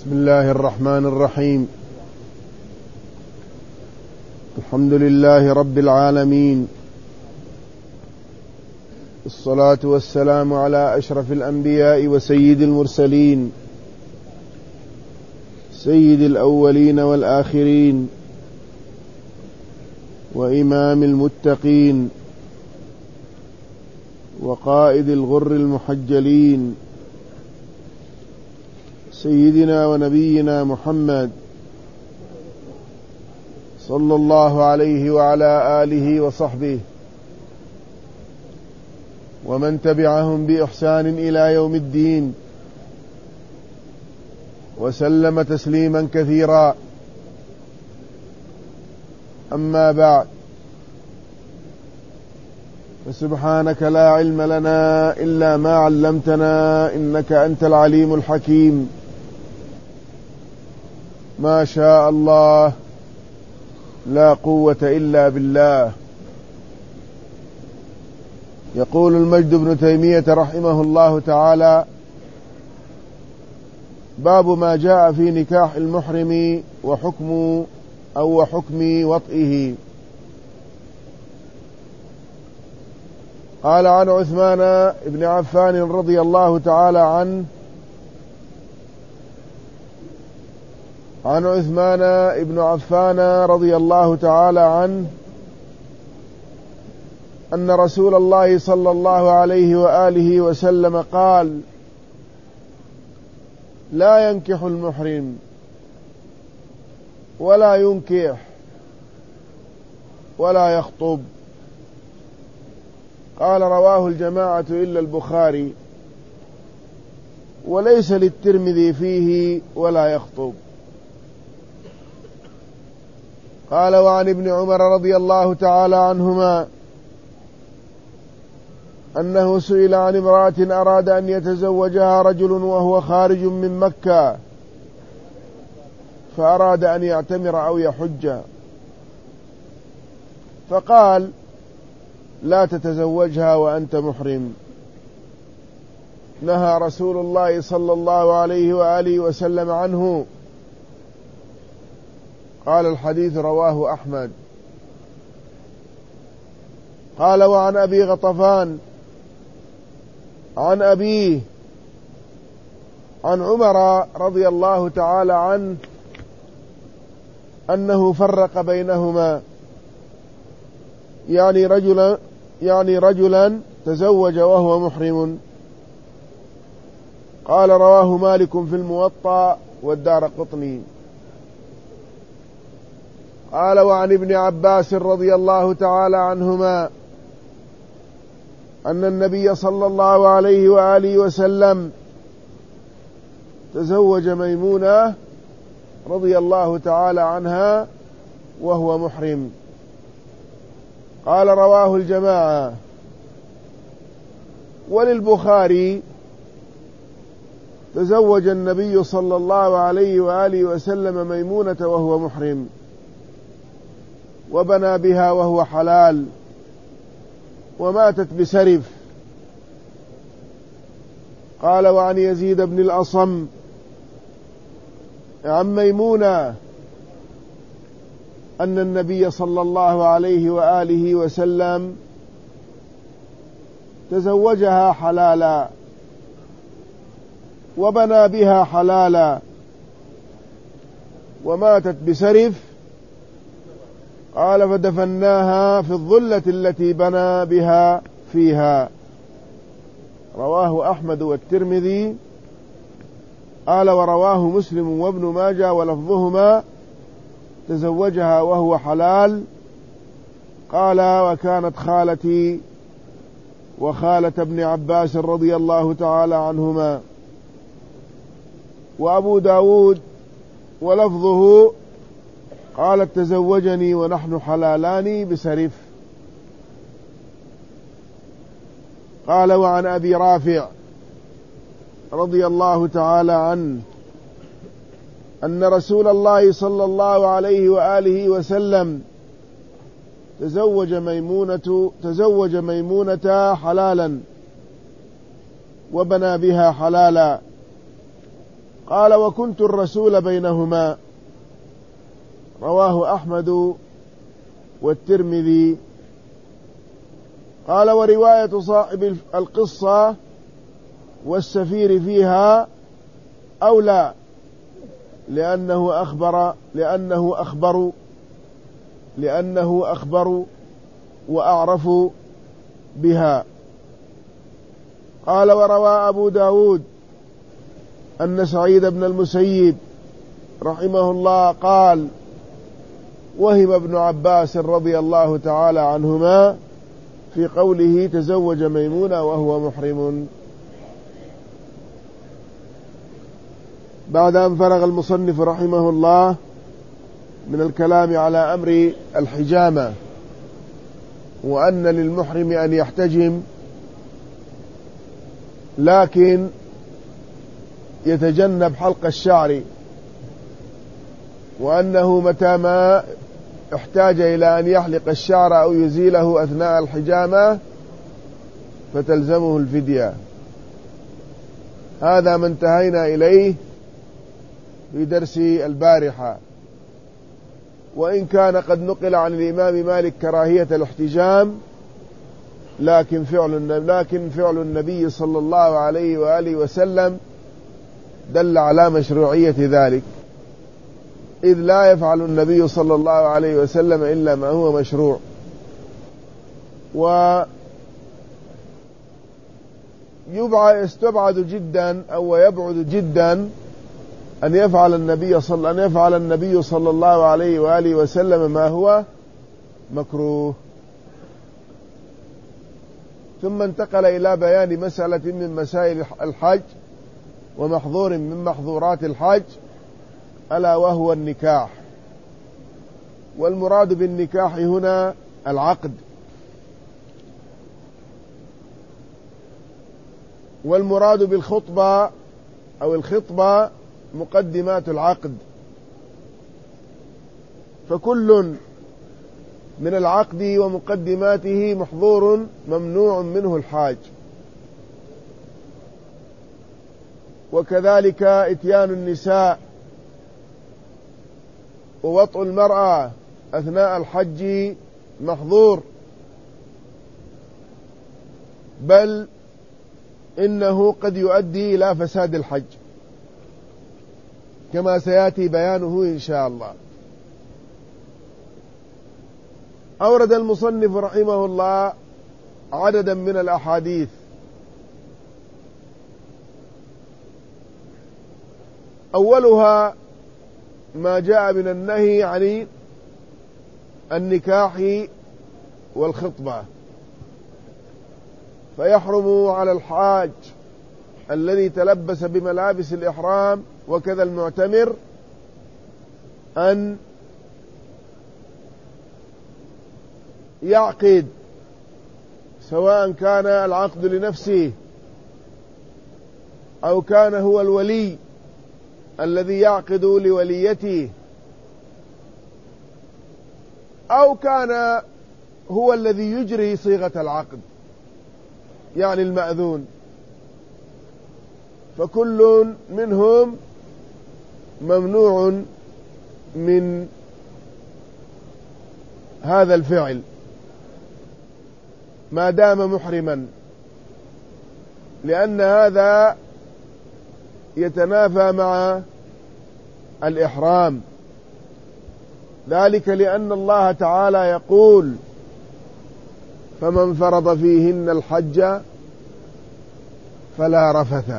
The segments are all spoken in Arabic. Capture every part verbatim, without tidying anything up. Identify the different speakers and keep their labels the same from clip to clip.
Speaker 1: بسم الله الرحمن الرحيم. الحمد لله رب العالمين، الصلاة والسلام على أشرف الأنبياء وسيد المرسلين، سيد الأولين والآخرين، وإمام المتقين، وقائد الغر المحجلين، سيدنا ونبينا محمد صلى الله عليه وعلى آله وصحبه ومن تبعهم بإحسان إلى يوم الدين، وسلم تسليما كثيرا. أما بعد، فسبحانك لا علم لنا إلا ما علمتنا إنك أنت العليم الحكيم. ما شاء الله لا قوة إلا بالله. يقول المجد بن تيمية رحمه الله تعالى: باب ما جاء في نكاح المحرم وحكم أو وحكم وطئه. قال عن عثمان بن عفان رضي الله تعالى عنه عن عثمان بن عفان رضي الله تعالى عنه أن رسول الله صلى الله عليه وآله وسلم قال: لا ينكح المحرم ولا ينكح ولا يخطب. قال: رواه الجماعة إلا البخاري، وليس للترمذي فيه ولا يخطب. قال: وعن ابن عمر رضي الله تعالى عنهما أنه سئل عن امرأة أراد أن يتزوجها رجل وهو خارج من مكة، فأراد أن يعتمر أو يحج، فقال: لا تتزوجها وأنت محرم. نهى رسول الله صلى الله عليه وآله وسلم عنه. قال: الحديث رواه أحمد. قال: وعن أبي غطفان عن أبيه عن عمر رضي الله تعالى عنه أنه فرق بينهما، يعني رجلا يعني رجلا تزوج وهو محرم. قال: رواه مالك في الموطأ والدارقطني. قال: وعن ابن عباس رضي الله تعالى عنهما أن النبي صلى الله عليه وآله وسلم تزوج ميمونة رضي الله تعالى عنها وهو محرم. قال: رواه الجماعة. وللبخاري: تزوج النبي صلى الله عليه وآله وسلم ميمونة وهو محرم، وبنى بها وهو حلال، وماتت بسرف. قال: وعن يزيد بن الأصم عن ميمونة أن النبي صلى الله عليه وآله وسلم تزوجها حلالا وبنى بها حلالا، وماتت بسرف. قال: فدفناها في الظلة التي بنى بها فيها. رواه أحمد والترمذي. قال: ورواه مسلم وابن ماجه ولفظهما: تزوجها وهو حلال. قال: وكانت خالتي وخالة ابن عباس رضي الله تعالى عنهما. وأبو داود ولفظه: قالت: تزوجني ونحن حلالان بسرف. قال: وعن أبي رافع رضي الله تعالى عنه أن رسول الله صلى الله عليه وآله وسلم تزوج ميمونة تزوج ميمونة حلالا وبنى بها حلالا، قال: وكنت الرسول بينهما. رواه أحمد والترمذي. قال: ورواية صاحب القصة والسفير فيها أولى، لأنه أخبر لأنه أخبر لأنه أخبر وأعرف بها. قال: وروى أبو داود أن سعيد بن المسيب رحمه الله قال: وهم ابن عباس رضي الله تعالى عنهما في قوله: تزوج ميمونة وهو محرم. بعد أن فرغ المصنف رحمه الله من الكلام على أمر الحجامة، وأن للمحرم أن يحتجم، لكن يتجنب حلق الشعر، وأنه متى ما احتاج إلى أن يحلق الشعر أو يزيله أثناء الحجامة فتلزمه الفدية. هذا ما انتهينا إليه في درس البارحة. وإن كان قد نقل عن الإمام مالك كراهية الاحتجام، لكن فعل لكن فعل النبي صلى الله عليه وآله وسلم دل على مشروعية ذلك، إذ لا يفعل النبي صلى الله عليه وسلم إلا ما هو مشروع. ويستبعد جدا أو يبعد جدا أن يفعل النبي صلى أن يفعل النبي صلى الله عليه وآله وسلم ما هو مكروه. ثم انتقل إلى بيان مسألة من مسائل الحج ومحظور من محظورات الحج، ألا وهو النكاح. والمراد بالنكاح هنا العقد، والمراد بالخطبة أو الخطبة مقدمات العقد. فكل من العقد ومقدماته محظور ممنوع منه الحاج. وكذلك إتيان النساء ووطء المرأة أثناء الحج محظور، بل إنه قد يؤدي إلى فساد الحج كما سيأتي بيانه إن شاء الله. أورد المصنف رحمه الله عددا من الأحاديث، أولها ما جاء من النهي عن النكاح والخطبة، فيحرم على الحاج الذي تلبس بملابس الإحرام وكذا المعتمر أن يعقد، سواء كان العقد لنفسه أو كان هو الولي الذي يعقد لوليته، أو كان هو الذي يجري صيغة العقد يعني المأذون، فكل منهم ممنوع من هذا الفعل ما دام محرما، لأن هذا يتنافى مع الإحرام. ذلك لأن الله تعالى يقول: فمن فرض فيهن الحج فلا رفث.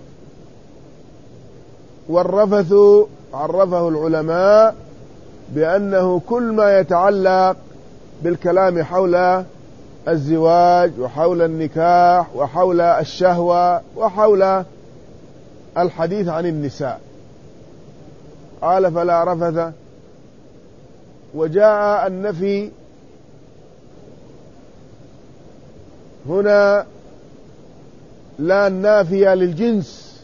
Speaker 1: والرفث عرفه العلماء بأنه كل ما يتعلق بالكلام حول الزواج وحول النكاح وحول الشهوة وحول الحديث عن النساء. قال: فلا رفث. وجاء النفي هنا لا النافية للجنس،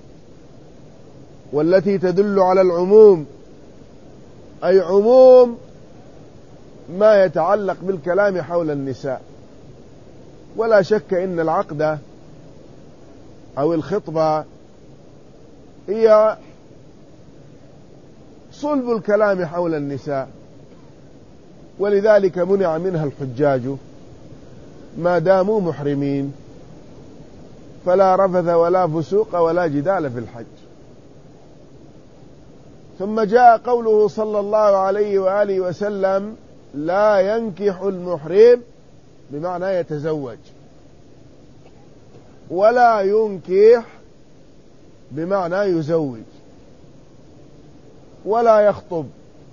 Speaker 1: والتي تدل على العموم، أي عموم ما يتعلق بالكلام حول النساء. ولا شك إن العقد أو الخطبة هي صلب الكلام حول النساء، ولذلك منع منها الحجاج ما داموا محرمين، فلا رفث ولا فسوق ولا جدال في الحج. ثم جاء قوله صلى الله عليه وآله وسلم: لا ينكح المحرم، بمعنى يتزوج، ولا ينكح بمعنى يزوج، ولا يخطب،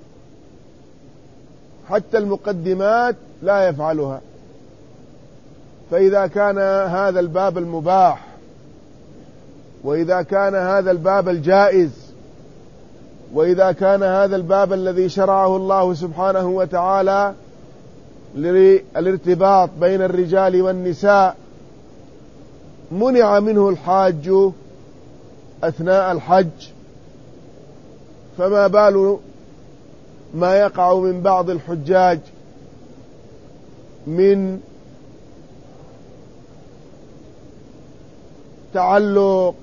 Speaker 1: حتى المقدمات لا يفعلها. فإذا كان هذا الباب المباح، وإذا كان هذا الباب الجائز، وإذا كان هذا الباب الذي شرعه الله سبحانه وتعالى للارتباط بين الرجال والنساء منع منه الحاج أثناء الحج، فما بال ما يقع من بعض الحجاج من تعلق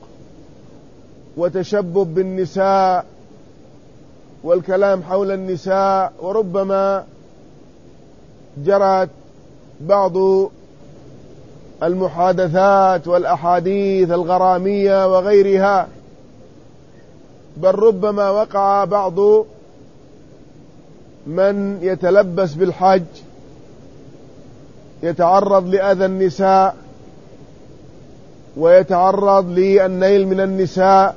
Speaker 1: وتشبب بالنساء والكلام حول النساء، وربما جرت بعض المحادثات والأحاديث الغرامية وغيرها، بل ربما وقع بعض من يتلبس بالحج يتعرض لأذى النساء ويتعرض للنيل من النساء،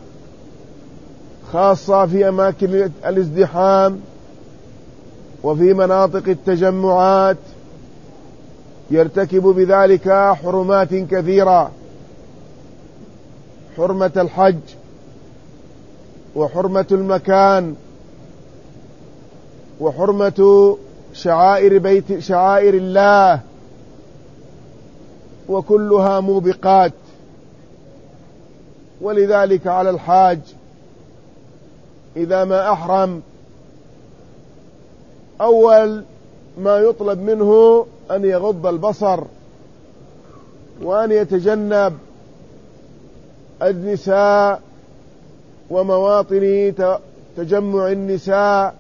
Speaker 1: خاصة في أماكن الازدحام وفي مناطق التجمعات، يرتكب بذلك حرمات كثيرة: حرمة الحج، وحرمة المكان، وحرمة شعائر بيت شعائر الله، وكلها موبقات. ولذلك على الحاج إذا ما أحرم أول ما يطلب منه أن يغض البصر، وأن يتجنب النساء ومواطن تجمع النساء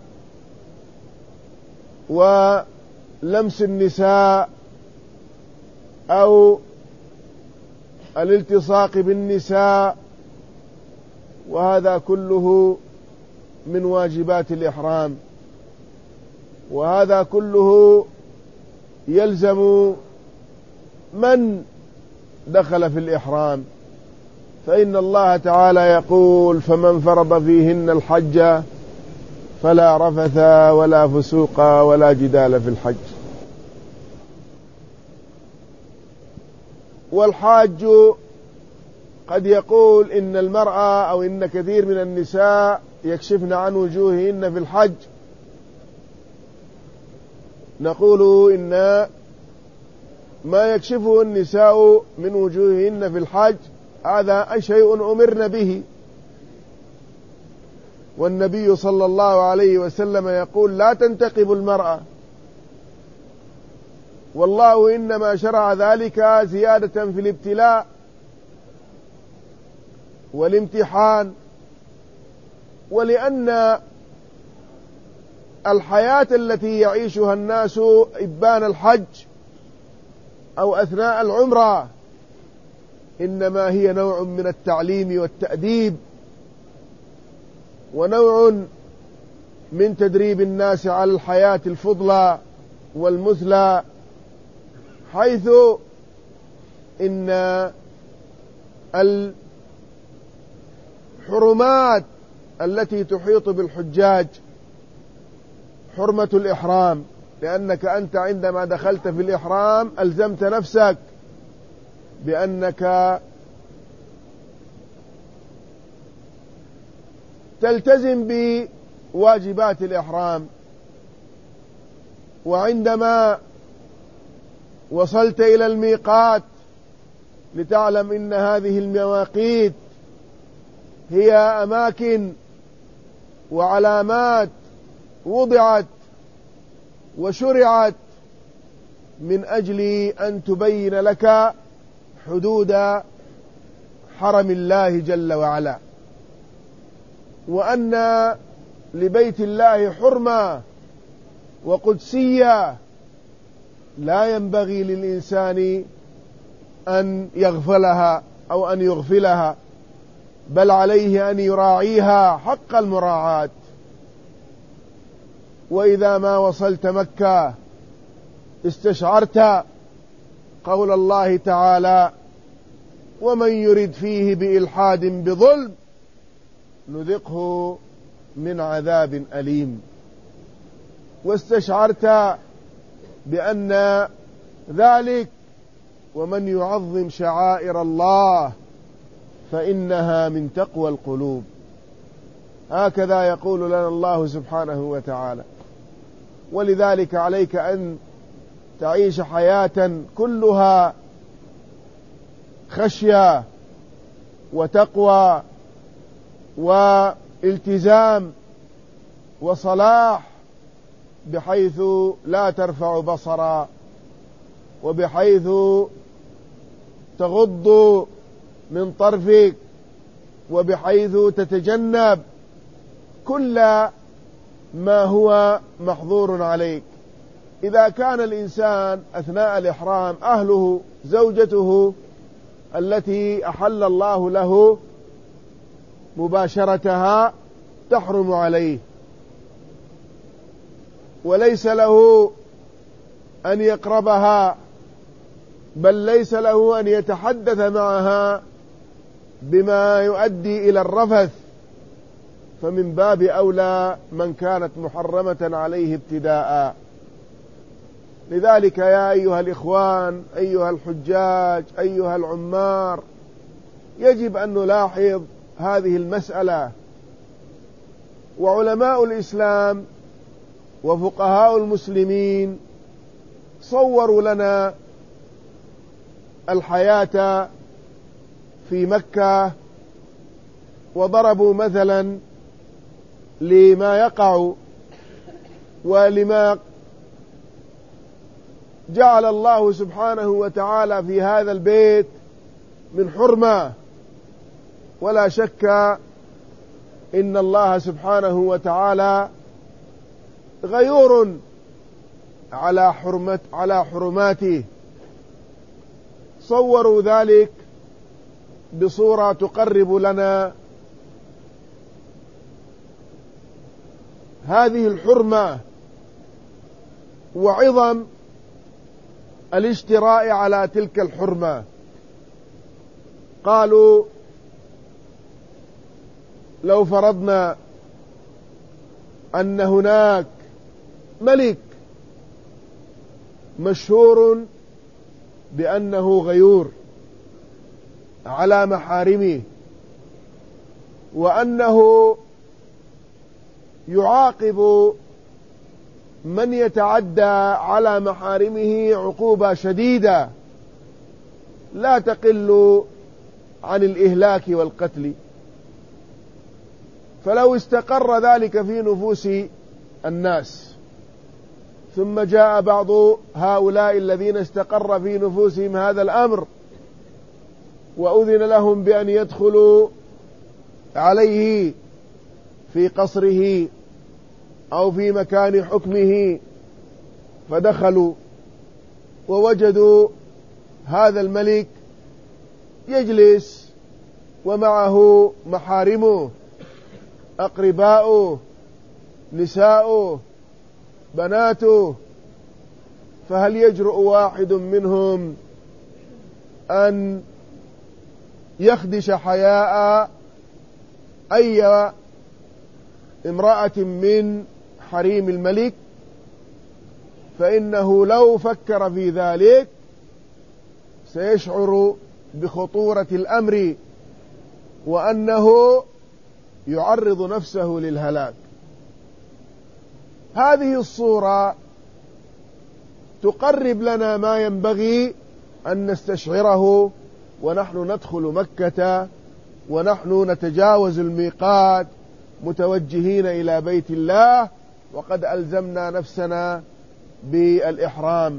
Speaker 1: ولمس النساء أو الالتصاق بالنساء، وهذا كله من واجبات الإحرام، وهذا كله يلزم من دخل في الإحرام. فإن الله تعالى يقول: فمن فرض فيهن الحج فلا رفث ولا فسوق ولا جدال في الحج. والحاج قد يقول إن المرأة أو إن كثير من النساء يكشفن عن وجوههن في الحج. نقول إن ما يكشفه النساء من وجوههن في الحج هذا شيء أمرن به، والنبي صلى الله عليه وسلم يقول: لا تنتقب المرأة، والله إنما شرع ذلك زيادة في الابتلاء والامتحان، ولأن الحياة التي يعيشها الناس إبان الحج أو أثناء العمرة إنما هي نوع من التعليم والتأديب، ونوع من تدريب الناس على الحياة الفضلى والمثلى، حيث إن الحرمات التي تحيط بالحجاج حرمة الإحرام، لأنك أنت عندما دخلت في الإحرام ألزمت نفسك بأنك تلتزم بواجبات الإحرام. وعندما وصلت إلى الميقات لتعلم إن هذه المواقيت هي أماكن وعلامات وضعت وشرعت من أجل أن تبين لك حدود حرم الله جل وعلا، وأن لبيت الله حرمة وقدسية لا ينبغي للإنسان أن يغفلها أو أن يغفلها، بل عليه أن يراعيها حق المراعاة. وإذا ما وصلت مكة استشعرت قول الله تعالى: ومن يرد فيه بإلحاد بظلم نذقه من عذاب أليم. واستشعرت بأن ذلك ومن يعظم شعائر الله فإنها من تقوى القلوب. هكذا يقول لنا الله سبحانه وتعالى. ولذلك عليك أن تعيش حياة كلها خشية وتقوى والتزام وصلاح، بحيث لا ترفع بصرا، وبحيث تغض من طرفك، وبحيث تتجنب كل ما هو محظور عليك. إذا كان الإنسان أثناء الإحرام أهله زوجته التي أحل الله له مباشرتها تحرم عليه، وليس له أن يقربها، بل ليس له أن يتحدث معها بما يؤدي إلى الرفث، فمن باب أولى من كانت محرمة عليه ابتداء. لذلك يا أيها الإخوان، أيها الحجاج، أيها العمار، يجب أن نلاحظ هذه المسألة. وعلماء الإسلام وفقهاء المسلمين صوروا لنا الحياة في مكة، وضربوا مثلا لما يقع ولما جعل الله سبحانه وتعالى في هذا البيت من حرمة. ولا شك إن الله سبحانه وتعالى غيور على حرمت على حرماته. صوروا ذلك بصورة تقرب لنا هذه الحرمة وعظم الاشتراء على تلك الحرمة. قالوا: لو فرضنا أن هناك ملك مشهور بأنه غيور على محارمه، وأنه يعاقب من يتعدى على محارمه عقوبة شديدة لا تقل عن الإهلاك والقتل، فلو استقر ذلك في نفوس الناس، ثم جاء بعض هؤلاء الذين استقر في نفوسهم هذا الأمر وأذن لهم بأن يدخلوا عليه في قصره أو في مكان حكمه، فدخلوا ووجدوا هذا الملك يجلس ومعه محارمه، أقرباؤه، نساؤه، بناته، فهل يجرؤ واحد منهم أن يخدش حياء أي امرأة من حريم الملك؟ فإنه لو فكر في ذلك سيشعر بخطورة الأمر، وأنه يعرض نفسه للهلاك. هذه الصورة تقرب لنا ما ينبغي أن نستشعره ونحن ندخل مكة ونحن نتجاوز الميقات متوجهين إلى بيت الله، وقد ألزمنا نفسنا بالإحرام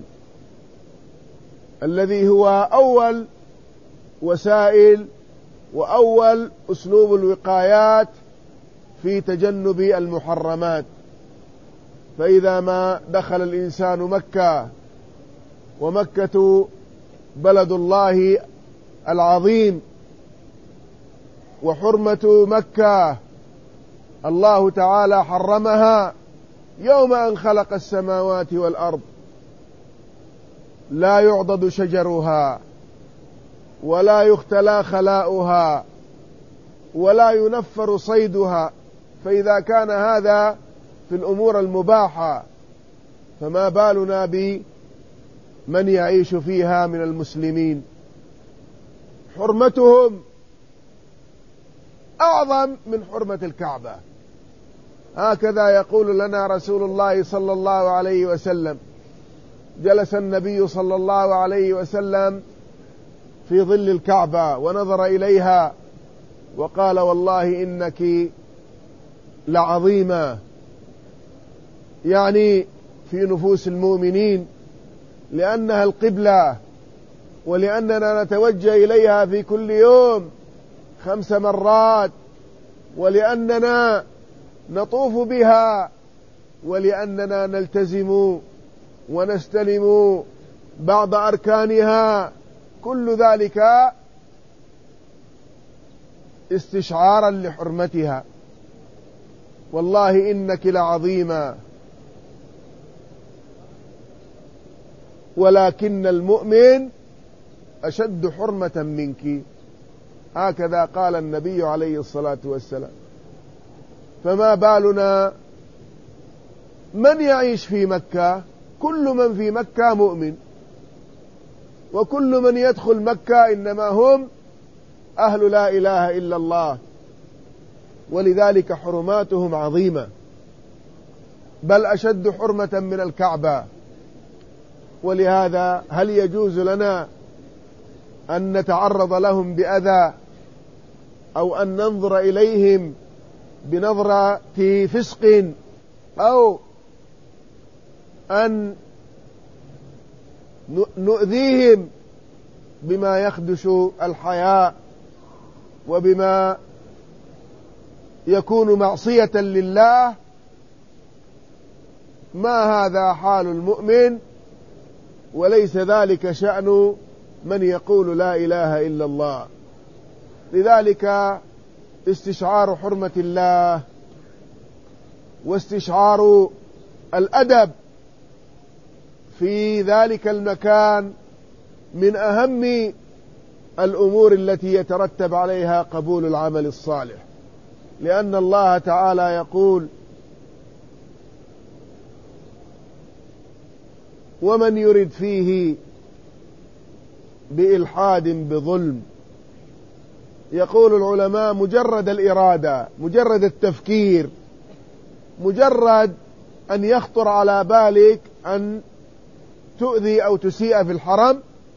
Speaker 1: الذي هو أول وسائل وأول أسلوب الوقايات في تجنب المحرمات. فإذا ما دخل الإنسان مكة، ومكة بلد الله العظيم، وحرمة مكة الله تعالى حرمها يوم أن خلق السماوات والأرض، لا يعضد شجرها ولا يختلى خلاؤها ولا ينفر صيدها. فإذا كان هذا في الأمور المباحة، فما بالنا بمن يعيش فيها من المسلمين؟ حرمتهم أعظم من حرمة الكعبة. هكذا يقول لنا رسول الله صلى الله عليه وسلم. جلس النبي صلى الله عليه وسلم في ظل الكعبة ونظر إليها وقال: والله إنك لعظيمة، يعني في نفوس المؤمنين، لأنها القبلة، ولأننا نتوجه إليها في كل يوم خمس مرات، ولأننا نطوف بها، ولأننا نلتزم ونستلم بعض أركانها، كل ذلك استشعارا لحرمتها. والله إنك لعظيمة، ولكن المؤمن أشد حرمة منك. هكذا قال النبي عليه الصلاة والسلام. فما بالنا من يعيش في مكة؟ كل من في مكة مؤمن، وكل من يدخل مكة إنما هم أهل لا إله إلا الله، ولذلك حرماتهم عظيمة، بل أشد حرمة من الكعبة. ولهذا هل يجوز لنا أن نتعرض لهم بأذى، أو أن ننظر إليهم بنظرة فسق، أو أن نؤذيهم بما يخدش الحياء وبما يكون معصية لله؟ ما هذا حال المؤمن، وليس ذلك شأن من يقول لا إله إلا الله. لذلك استشعار حرمة الله واستشعار الأدب في ذلك المكان من أهم الأمور التي يترتب عليها قبول العمل الصالح، لأن الله تعالى يقول: ومن يرد فيه بإلحاد بظلم. يقول العلماء: مجرد الإرادة، مجرد التفكير، مجرد أن يخطر على بالك أن تؤذي أو تسيء في الحرم،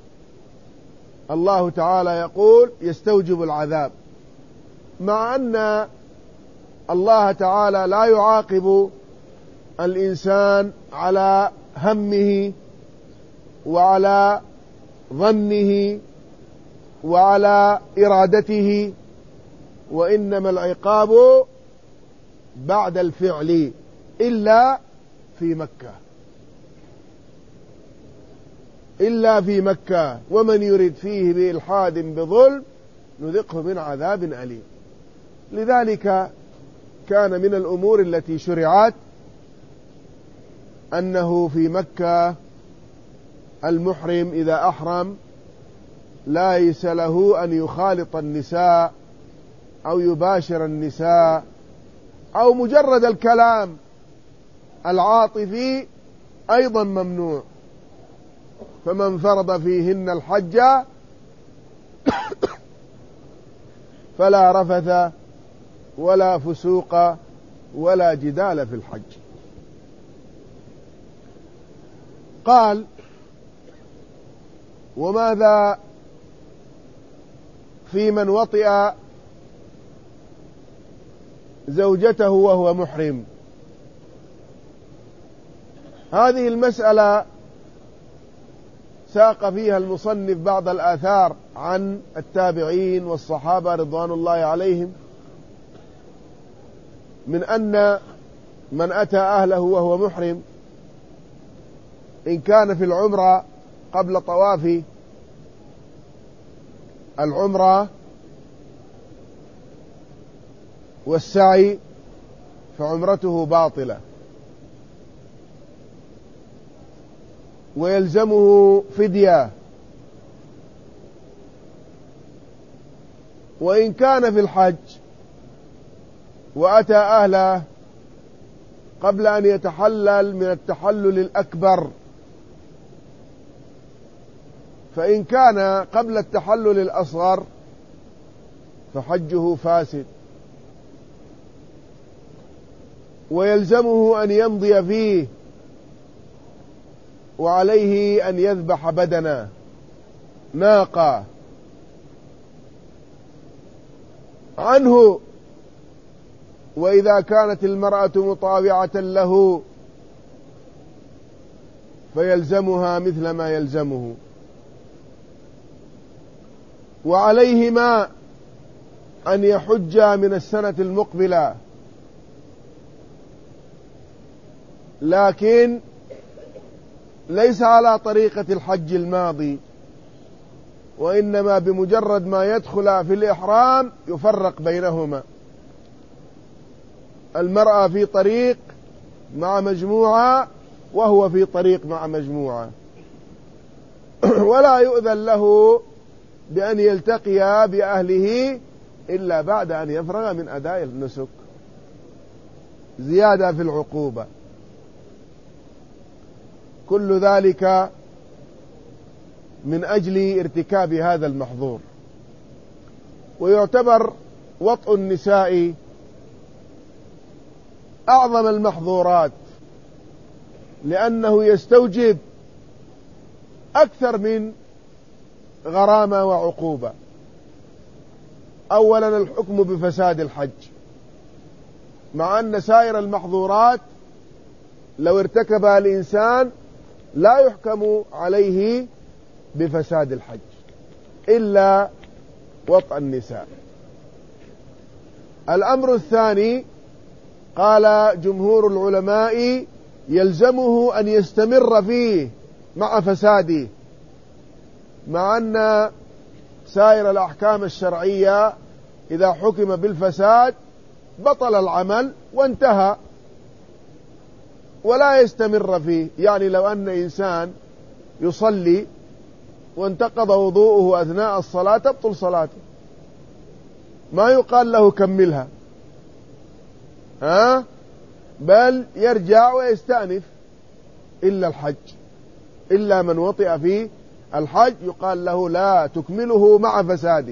Speaker 1: الله تعالى يقول يستوجب العذاب، مع أن الله تعالى لا يعاقب الإنسان على همه وعلى ظنه وعلى إرادته، وإنما العقاب بعد الفعل، إلا في مكة، إلا في مكة. ومن يرد فيه بإلحاد بظلم نذقه من عذاب أليم. لذلك كان من الأمور التي شرعت أنه في مكة المحرم إذا أحرم ليس له أن يخالط النساء أو يباشر النساء، أو مجرد الكلام العاطفي أيضا ممنوع. فمن فرض فيهن الحج فلا رفث ولا فسوق ولا جدال في الحج. قال: وماذا في من وطئ زوجته وهو محرم؟ هذه المسألة ساق فيها المصنف بعض الآثار عن التابعين والصحابة رضوان الله عليهم، من أن من أتى أهله وهو محرم إن كان في العمرة قبل طواف العمرة والسعي فعمرته باطلة ويلزمه فدية، وإن كان في الحج وأتى أهله قبل أن يتحلل من التحلل الأكبر، فإن كان قبل التحلل الأصغر فحجه فاسد، ويلزمه أن يمضي فيه، وعليه أن يذبح بدنا ناقة عنه. وإذا كانت المرأة مطاوعة له فيلزمها مثل ما يلزمه. وعليهما أن يحجا من السنة المقبلة، لكن ليس على طريقة الحج الماضي، وإنما بمجرد ما يدخل في الإحرام يفرق بينهما. المرأة في طريق مع مجموعة وهو في طريق مع مجموعة، ولا يؤذن له بأن يلتقي بأهله إلا بعد أن يفرغ من أداء النسك، زيادة في العقوبة. كل ذلك من أجل ارتكاب هذا المحظور. ويعتبر وطء النساء أعظم المحظورات، لأنه يستوجب أكثر من غرامة وعقوبة. أولا الحكم بفساد الحج، مع أن سائر المحظورات لو ارتكبها الإنسان لا يحكم عليه بفساد الحج إلا وطأ النساء. الأمر الثاني، قال جمهور العلماء يلزمه أن يستمر فيه مع فساده، مع أن سائر الأحكام الشرعية إذا حكم بالفساد بطل العمل وانتهى ولا يستمر فيه. يعني لو أن إنسان يصلي وانتقض وضوءه أثناء الصلاة تبطل صلاته، ما يقال له كملها، ها؟ بل يرجع ويستأنف. إلا الحج، إلا من وطئ فيه الحج يقال له لا تكمله مع فساده.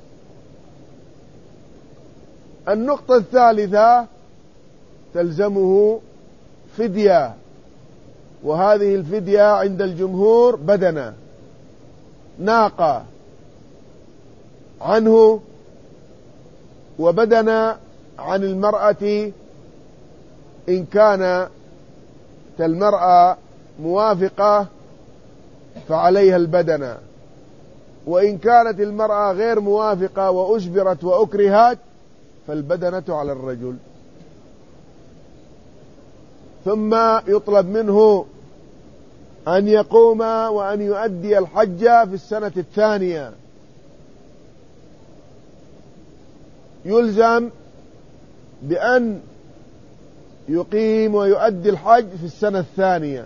Speaker 1: النقطة الثالثة تلزمه فدية، وهذه الفدية عند الجمهور بدنة ناقة عنه، وبدنة عن المرأة إن كانت المرأة موافقة فعليها البدنة، وإن كانت المرأة غير موافقة وأجبرت وأكرهت فالبدنة على الرجل. ثم يطلب منه أن يقوم وأن يؤدي الحج في السنة الثانية، يلزم بأن يقيم ويؤدي الحج في السنة الثانية.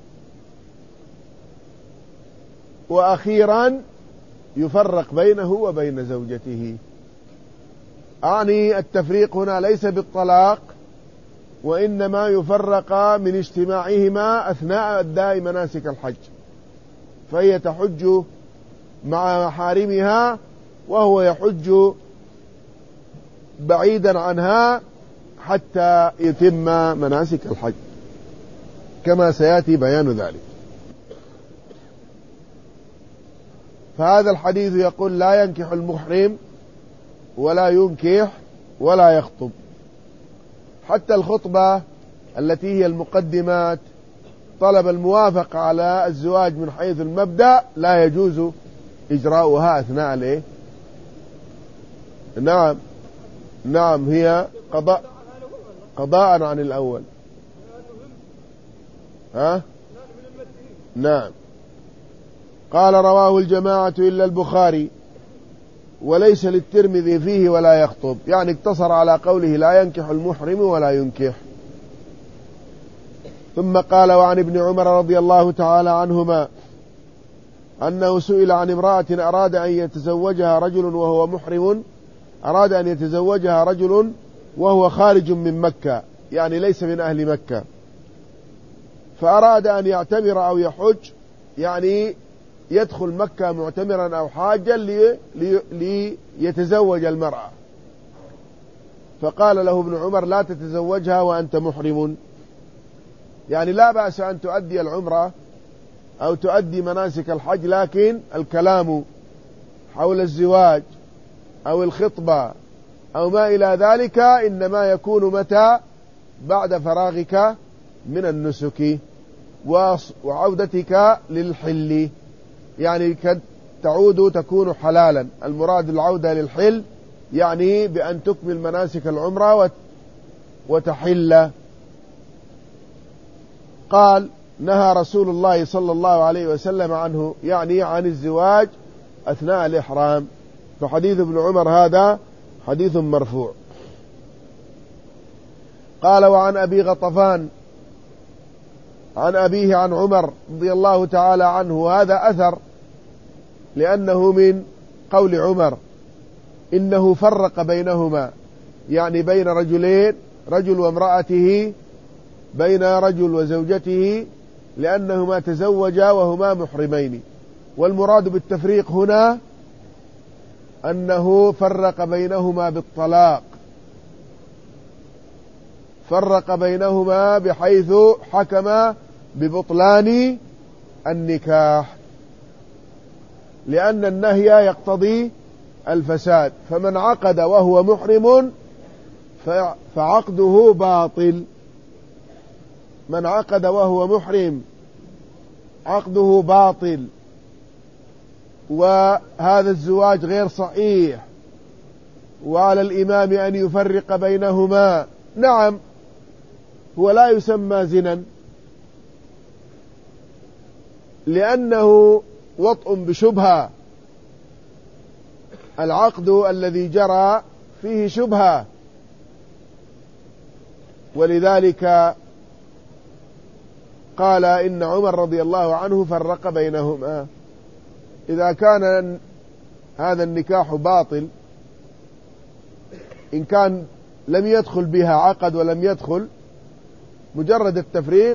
Speaker 1: وأخيرا يفرق بينه وبين زوجته. أعني التفريق هنا ليس بالطلاق، وإنما يفرق من اجتماعهما أثناء أداء مناسك الحج، فهي تحج مع محارمها وهو يحج بعيدا عنها حتى يتم مناسك الحج، كما سيأتي بيان ذلك. فهذا الحديث يقول لا ينكح المحرم ولا ينكح ولا يخطب. حتى الخطبة التي هي المقدمات طلب الموافقة على الزواج من حيث المبدأ لا يجوز إجراؤها أثناء الايه؟ نعم نعم هي قضاء قضاء عن الأول. ها؟ نعم. قال رواه الجماعة إلا البخاري وليس للترمذي فيه ولا يخطب، يعني اقتصر على قوله لا ينكح المحرم ولا ينكح. ثم قال وعن ابن عمر رضي الله تعالى عنهما أنه سئل عن امرأة أراد أن يتزوجها رجل وهو محرم، أراد أن يتزوجها رجل وهو خارج من مكة، يعني ليس من أهل مكة، فأراد أن يعتمر أو يحج، يعني يدخل مكة معتمرا أو حاجا لي لي ليتزوج المرأة. فقال له ابن عمر لا تتزوجها وأنت محرم، يعني لا بأس أن تؤدي العمرة أو تؤدي مناسك الحج، لكن الكلام حول الزواج أو الخطبة أو ما إلى ذلك إنما يكون متى؟ بعد فراغك من النسك وعودتك للحل، يعني تعود تكون حلالا. المراد العودة للحل يعني بأن تكمل مناسك العمرة وتحل. قال نهى رسول الله صلى الله عليه وسلم عنه، يعني عن الزواج أثناء الإحرام. فحديث ابن عمر هذا حديث مرفوع. قال وعن أبي غطفان عن أبيه عن عمر رضي الله تعالى عنه، هذا أثر لأنه من قول عمر إنه فرق بينهما، يعني بين رجلين، رجل وامرأته، بين رجل وزوجته، لأنهما تزوجا وهما محرمين. والمراد بالتفريق هنا أنه فرق بينهما بالطلاق، فرق بينهما بحيث حكم ببطلان النكاح، لأن النهي يقتضي الفساد، فمن عقد وهو محرم فعقده باطل. من عقد وهو محرم عقده باطل، وهذا الزواج غير صحيح، وعلى الإمام أن يفرق بينهما. نعم هو لا يسمى زنا لأنه وطء بشبهة، العقد الذي جرى فيه شبهة، ولذلك قال إن عمر رضي الله عنه فرق بينهما. إذا كان هذا النكاح باطل، إن كان لم يدخل بها عقد ولم يدخل، مجرد التفريق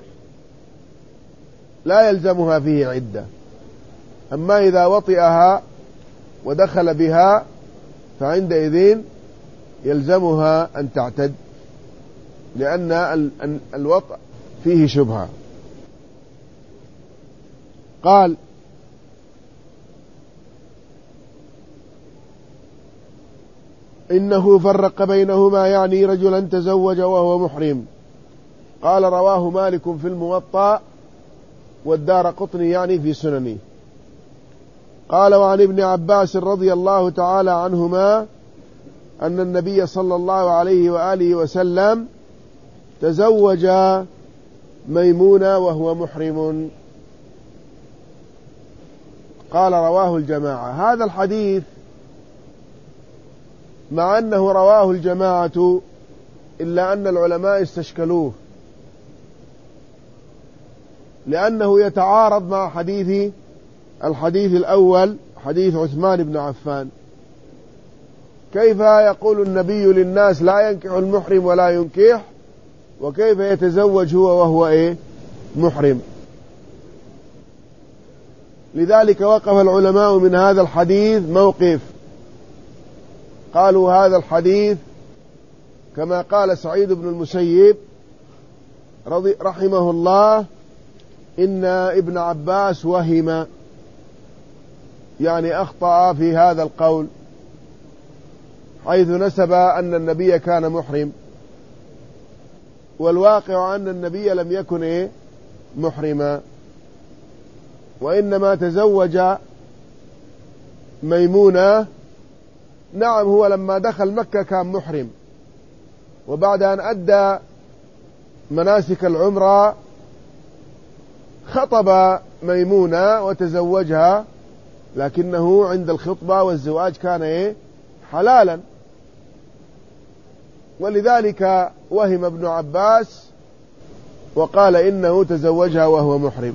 Speaker 1: لا يلزمها فيه عدة. أما إذا وطئها ودخل بها فعندئذ يلزمها أن تعتد، لأن الوطء فيه شبهة. قال إنه فرق بينهما، يعني رجلا تزوج وهو محرم. قال رواه مالك في الموطأ والدارقطني يعني في سننه. قال وعن ابن عباس رضي الله تعالى عنهما أن النبي صلى الله عليه وآله وسلم تزوج ميمونة وهو محرم. قال رواه الجماعة. هذا الحديث مع أنه رواه الجماعة إلا أن العلماء استشكلوه، لأنه يتعارض مع حديث الحديث الأول، حديث عثمان بن عفان. كيف يقول النبي للناس لا ينكح المحرم ولا ينكح، وكيف يتزوج هو وهو إيه؟ محرم؟ لذلك وقف العلماء من هذا الحديث موقف، قالوا هذا الحديث كما قال سعيد بن المسيب رضي رحمه الله إن ابن عباس وهم، يعني أخطأ في هذا القول، حيث نسب أن النبي كان محرم، والواقع أن النبي لم يكن إيه؟ محرما، وإنما تزوج ميمونة. نعم هو لما دخل مكة كان محرم، وبعد أن أدى مناسك العمرة خطب ميمونة وتزوجها، لكنه عند الخطبة والزواج كان إيه؟ حلالا، ولذلك وهم ابن عباس وقال إنه تزوجها وهو محرم.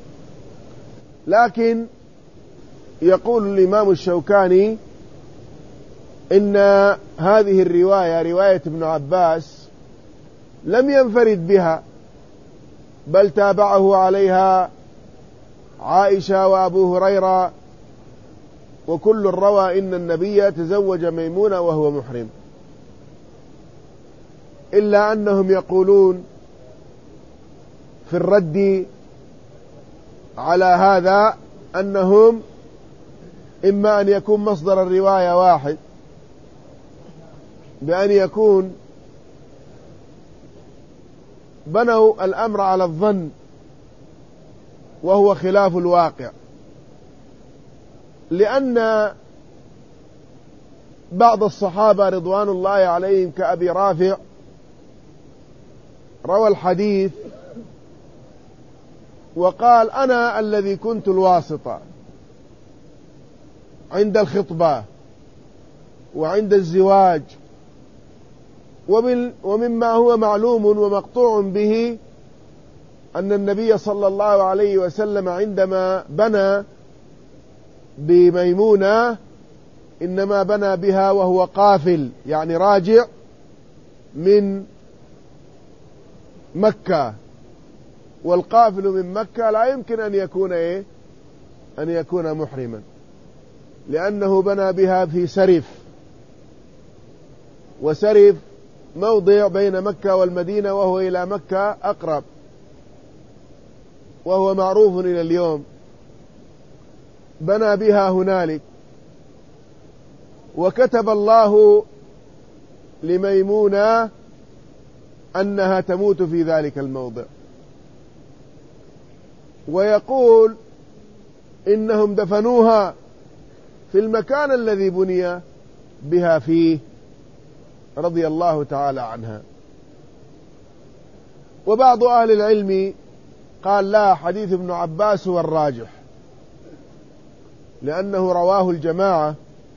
Speaker 1: لكن يقول الإمام الشوكاني إن هذه الرواية رواية ابن عباس لم ينفرد بها، بل تابعه عليها عائشة وأبو هريرة، وكل روى إن النبي تزوج ميمونة وهو محرم، إلا أنهم يقولون في الرد على هذا أنهم إما أن يكون مصدر الرواية واحد، بأن يكون بنوا الأمر على الظن وهو خلاف الواقع، لأن بعض الصحابة رضوان الله عليهم كأبي رافع روى الحديث وقال أنا الذي كنت الواسطة عند الخطبة وعند الزواج، ومما هو معلوم ومقطوع به أن النبي صلى الله عليه وسلم عندما بنى بميمونة إنما بنى بها وهو قافل، يعني راجع من مكة، والقافل من مكة لا يمكن أن يكون إيه؟ أن يكون محرما، لأنه بنى بها في سرف، وسرف موضع بين مكة والمدينة وهو إلى مكة أقرب، وهو معروف إلى اليوم، بنى بها هنالك، وكتب الله لميمونة أنها تموت في ذلك الموضع. ويقول إنهم دفنوها في المكان الذي بني بها فيه رضي الله تعالى عنها. وبعض أهل العلم قال لا، حديث ابن عباس هو الراجح، لأنه رواه الجماعة،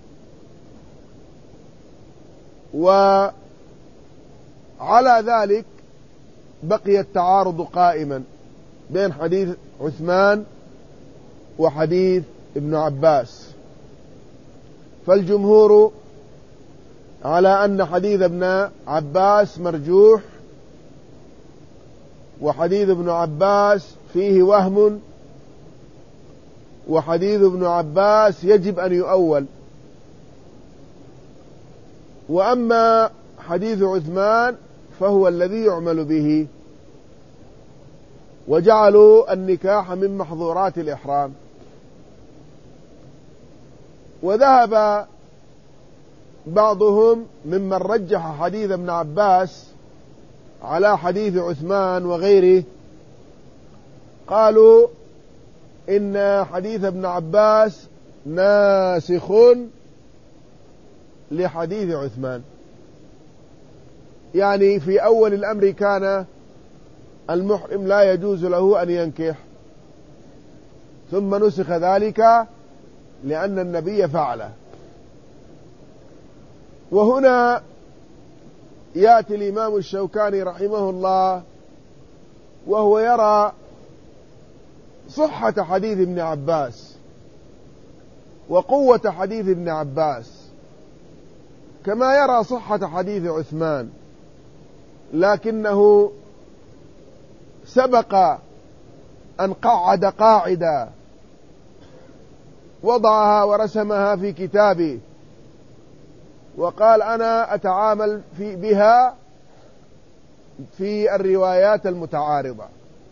Speaker 1: وعلى ذلك بقي التعارض قائما بين حديث عثمان وحديث ابن عباس، فالجمهور على أن حديث ابن عباس مرجوح، وحديث ابن عباس فيه وهم، وحديث ابن عباس يجب أن يؤول. وأما حديث عثمان فهو الذي يعمل به، وجعلوا النكاح من محظورات الإحرام. وذهب بعضهم ممن رجح حديث ابن عباس على حديث عثمان وغيره، قالوا إن حديث ابن عباس ناسخ لحديث عثمان، يعني في أول الأمر كان المحرم لا يجوز له أن ينكح، ثم نسخ ذلك لأن النبي فعله. وهنا يأتي الإمام الشوكاني رحمه الله وهو يرى صحة حديث ابن عباس وقوة حديث ابن عباس، كما يرى صحة حديث عثمان، لكنه سبق أن قعد قاعدة وضعها ورسمها في كتابه، وقال أنا أتعامل في بها في الروايات المتعارضة.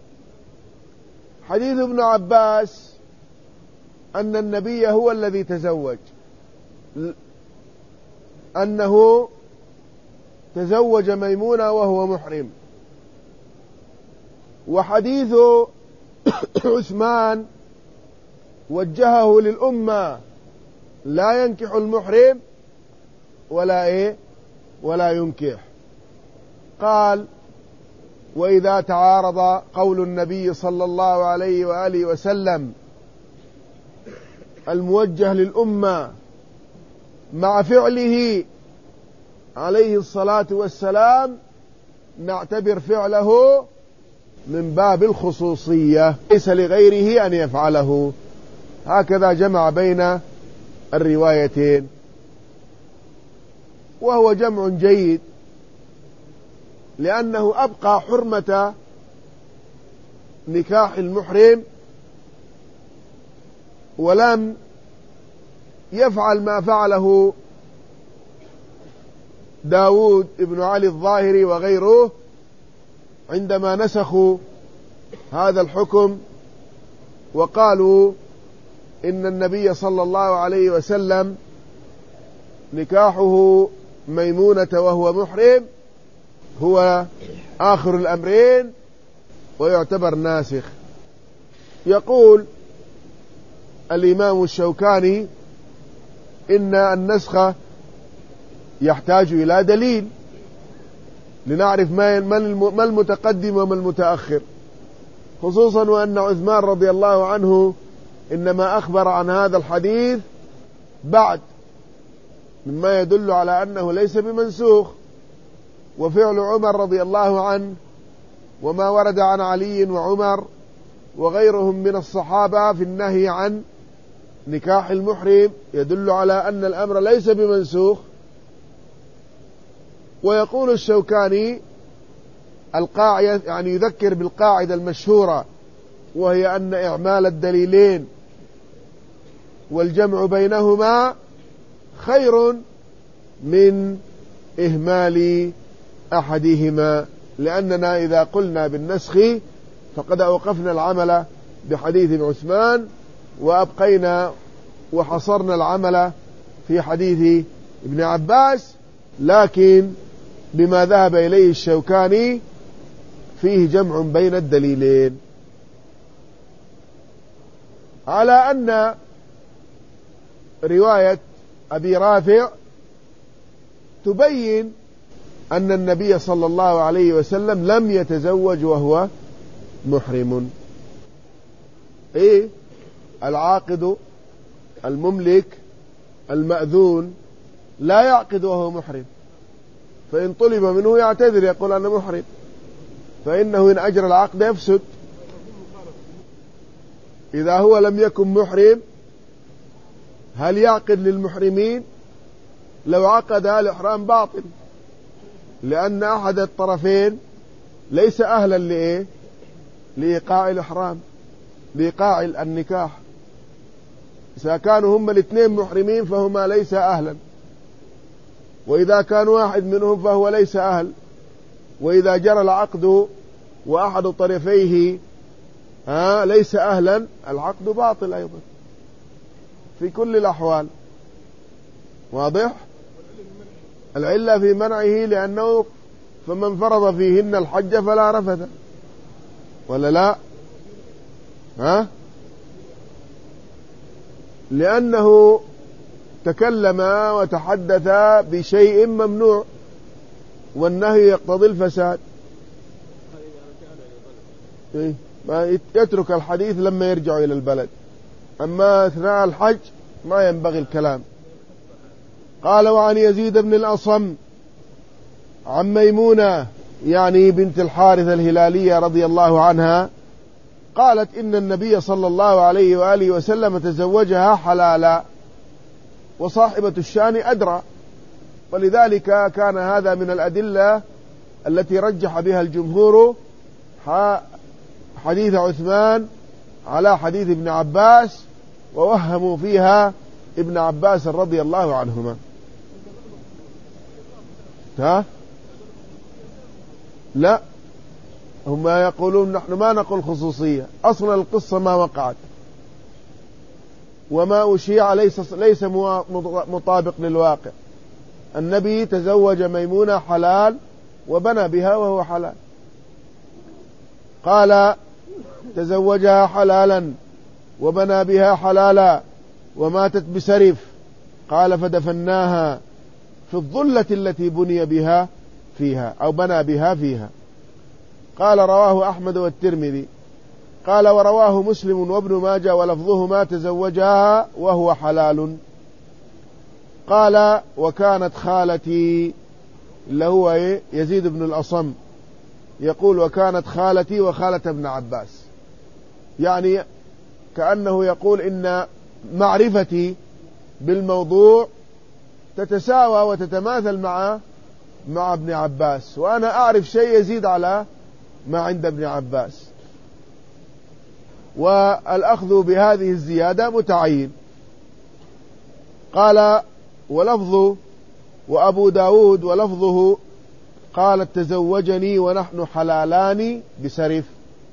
Speaker 1: حديث ابن عباس أن النبي هو الذي تزوج، أنه تزوج ميمونة وهو محرم. وحديث عثمان وجهه للأمة لا ينكح المحرم ولا إيه ولا ينكح، قال: وإذا تعارض قول النبي صلى الله عليه وآله وسلم الموجه للأمة مع فعله عليه الصلاة والسلام نعتبر فعله من باب الخصوصية، ليس لغيره أن يفعله. هكذا جمع بين الروايتين، وهو جمع جيد، لأنه أبقى حرمة نكاح المحرم ولم يفعل ما فعله داود ابن علي الظاهري وغيره عندما نسخوا هذا الحكم وقالوا إن النبي صلى الله عليه وسلم نكاحه ميمونة وهو محرم هو آخر الأمرين ويعتبر ناسخ. يقول الإمام الشوكاني: إن النسخ يحتاج إلى دليل لنعرف ما المتقدم وما المتأخر، خصوصا وأن عثمان رضي الله عنه إنما أخبر عن هذا الحديث بعد، مما يدل على أنه ليس بمنسوخ. وفعل عمر رضي الله عنه وما ورد عن علي وعمر وغيرهم من الصحابة في النهي عن نكاح المحرم يدل على أن الأمر ليس بمنسوخ. ويقول الشوكاني القاعدة، يعني يذكر بالقاعدة المشهورة، وهي أن إعمال الدليلين والجمع بينهما خير من إهمال أحدهما، لأننا إذا قلنا بالنسخ فقد أوقفنا العمل بحديث عثمان وأبقينا وحصرنا العمل في حديث ابن عباس. لكن بما ذهب إليه الشوكاني فيه جمع بين الدليلين، على أن رواية أبي رافع تبين أن النبي صلى الله عليه وسلم لم يتزوج وهو محرم. إيه؟ العاقد المملك المأذون لا يعقد وهو محرم، فإن طلب منه يعتذر يقول أنا محرم، فإنه إن أجرى العقد يفسد. إذا هو لم يكن محرم هل يعقد للمحرمين؟ لو عقد الإحرام باطل، لأن أحد الطرفين ليس أهلا لإيه؟ لإيقاع الإحرام، لإيقاع النكاح. إذا كانوا هم الاثنين محرمين فهما ليس أهلا، وإذا كان واحد منهم فهو ليس أهل. وإذا جرى العقد وأحد طرفيه ها ليس أهلا العقد باطل أيضا في كل الأحوال. واضح؟ العلة في منعه لأنه فمن فرض فيهن الحج فلا رفث، ولا لا؟ ها؟ لأنه تكلم وتحدث بشيء ممنوع، والنهي يقتضي الفساد. ما يترك الحديث لما يرجع إلى البلد، أما أثناء الحج ما ينبغي الكلام. قال: وعن يزيد بن الأصم عن ميمونة يعني بنت الحارث الهلالية رضي الله عنها قالت: إن النبي صلى الله عليه وآله وسلم تزوجها حلالا، وصاحبة الشان أدرى. ولذلك كان هذا من الأدلة التي رجح بها الجمهور حديث عثمان على حديث ابن عباس، ووهموا فيها ابن عباس رضي الله عنهما. ها؟ لا، هم يقولون نحن ما نقول خصوصية، أصلا القصة ما وقعت، وما أشيع ليس ليس مطابق للواقع. النبي تزوج ميمونة حلال وبنى بها وهو حلال. قال: تزوجها حلالا وبنى بها حلالا وماتت بسرف. قال: فدفناها في الظلة التي بني بها فيها أو بنى بها فيها. قال رواه أحمد والترمذي. قال ورواه مسلم وابن ماجه ولفظهما تزوجها وهو حلال. قال وكانت خالتي اللي هو يزيد بن الأصم يقول وكانت خالتي وخالة ابن عباس، يعني كأنه يقول إن معرفتي بالموضوع تتساوى وتتماثل مع مع ابن عباس، وأنا أعرف شيء يزيد على ما عند ابن عباس، والأخذ بهذه الزيادة متعين. قال ولفظه وأبو داود ولفظه قالت تزوجني ونحن حلالان بسرف.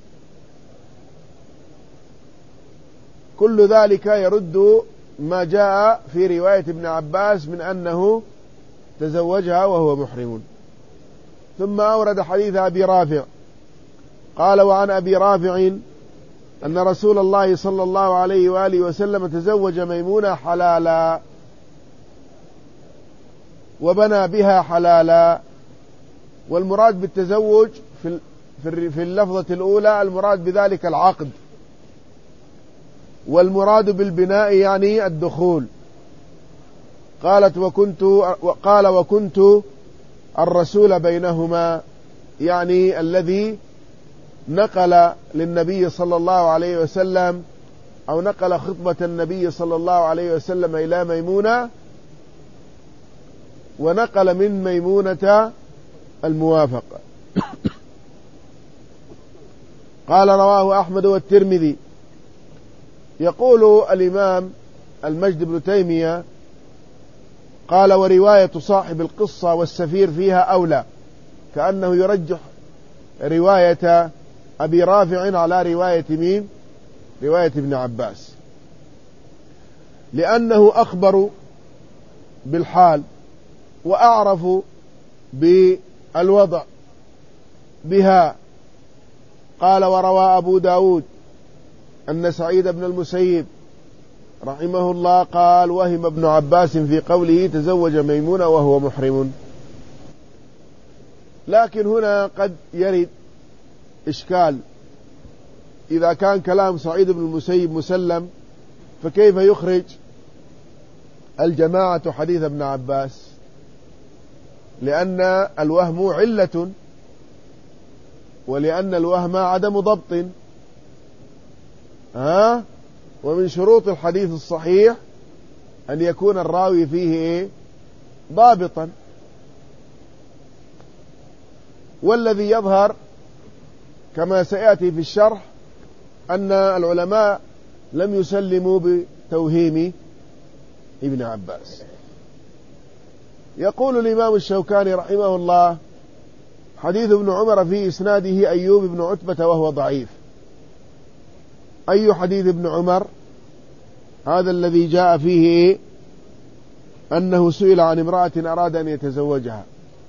Speaker 1: كل ذلك يرد ما جاء في رواية ابن عباس من أنه تزوجها وهو محرم. ثم أورد حديث أبي رافع قال وعن أبي رافع أن رسول الله صلى الله عليه وآله وسلم تزوج ميمونة حلالا وبنى بها حلالا. والمراد بالتزوج في اللفظة الأولى المراد بذلك العقد، والمراد بالبناء يعني الدخول. قالت وكنت قال وكنت الرسول بينهما، يعني الذي نقل للنبي صلى الله عليه وسلم أو نقل خطبة النبي صلى الله عليه وسلم إلى ميمونة، ونقل من ميمونة الموافق. قال رواه أحمد والترمذي. يقول الإمام المجد بن تيمية قال ورواية صاحب القصة والسفير فيها أولى، كأنه يرجح رواية أبي رافع على رواية مين؟ رواية ابن عباس، لأنه أخبر بالحال وأعرف بالوضع بها. قال وروى أبو داود أن سعيد بن المسيب رحمه الله قال وهم ابن عباس في قوله تزوج ميمونة وهو محرم. لكن هنا قد يرد إشكال، إذا كان كلام سعيد بن المسيب مسلم فكيف يخرج الجماعة حديث ابن عباس؟ لأن الوهم علة، ولأن الوهم عدم ضبط. ها ومن شروط الحديث الصحيح أن يكون الراوي فيه إيه؟ ضابطا. والذي يظهر كما سيأتي في الشرح أن العلماء لم يسلموا بتوهيم ابن عباس. يقول الإمام الشوكاني رحمه الله حديث ابن عمر في إسناده أيوب بن عتبة وهو ضعيف. أي حديث ابن عمر؟ هذا الذي جاء فيه أنه سئل عن امرأة أراد أن يتزوجها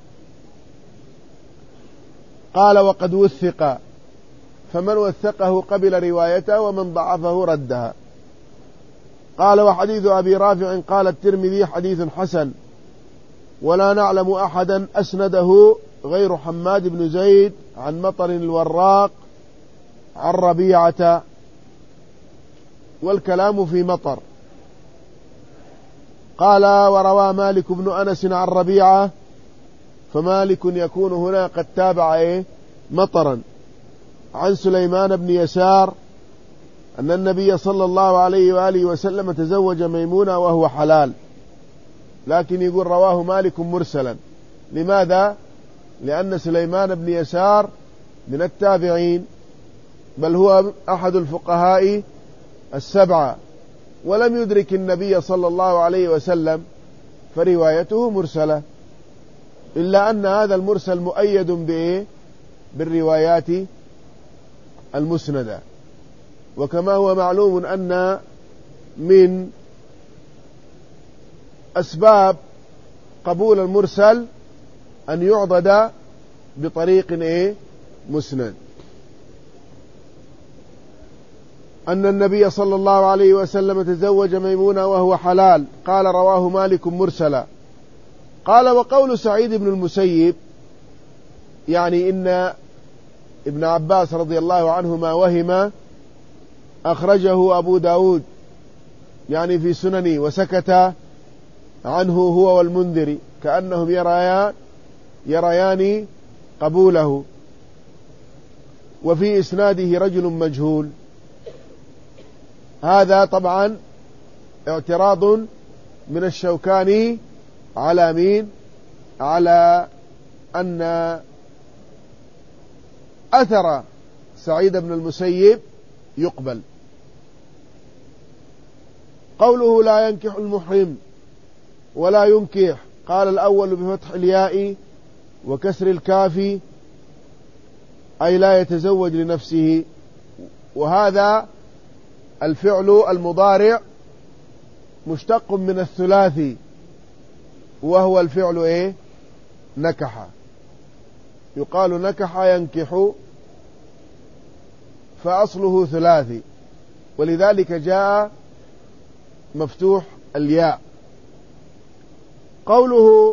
Speaker 1: قال وقد وثق، فمن وثقه قبل روايته ومن ضعفه ردها. قال وحديث أبي رافع قال الترمذي حديث حسن، ولا نعلم أحدا أسنده غير حماد بن زيد عن مطر الوراق عن ربيعة، والكلام في مطر. قال وروى مالك بن أنس عن ربيعة، فمالك يكون هنا قد تابع إيه؟ مطرا. عن سليمان بن يسار أن النبي صلى الله عليه وآله وسلم تزوج ميمونة وهو حلال، لكن يقول رواه مالك مرسلا. لماذا؟ لأن سليمان بن يسار من التابعين، بل هو أحد الفقهاء السبعة، ولم يدرك النبي صلى الله عليه وسلم، فروايته مرسلة، إلا أن هذا المرسل مؤيد بإيه؟ بالروايات المسندة. وكما هو معلوم أن من أسباب قبول المرسل أن يعضد بطريق إيه؟ مسند. أن النبي صلى الله عليه وسلم تزوج ميمونة وهو حلال، قال رواه مالك مرسلا. قال وقول سعيد بن المسيب يعني إن ابن عباس رضي الله عنهما وهم أخرجه أبو داود يعني في سننه وسكت عنه هو والمنذري كأنهم يريان يريان قبوله، وفي إسناده رجل مجهول. هذا طبعا اعتراض من الشوكاني على مين؟ على أن أثر سعيد بن المسيب يقبل. قوله لا ينكح المحرم ولا ينكح، قال الأول بفتح الياء وكسر الكاف أي لا يتزوج لنفسه، وهذا الفعل المضارع مشتق من الثلاثي وهو الفعل إيه؟ نكح. يقال نكح ينكح، فأصله ثلاثي ولذلك جاء مفتوح الياء. قوله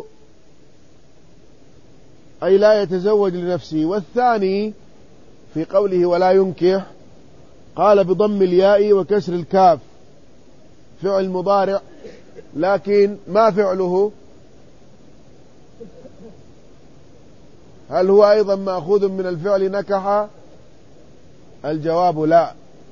Speaker 1: أي لا يتزوج لنفسه، والثاني في قوله ولا ينكح قال بضم الياء وكسر الكاف، فعل مضارع لكن ما فعله؟ هل هو أيضا مأخوذ من الفعل نكح؟ الجواب لا،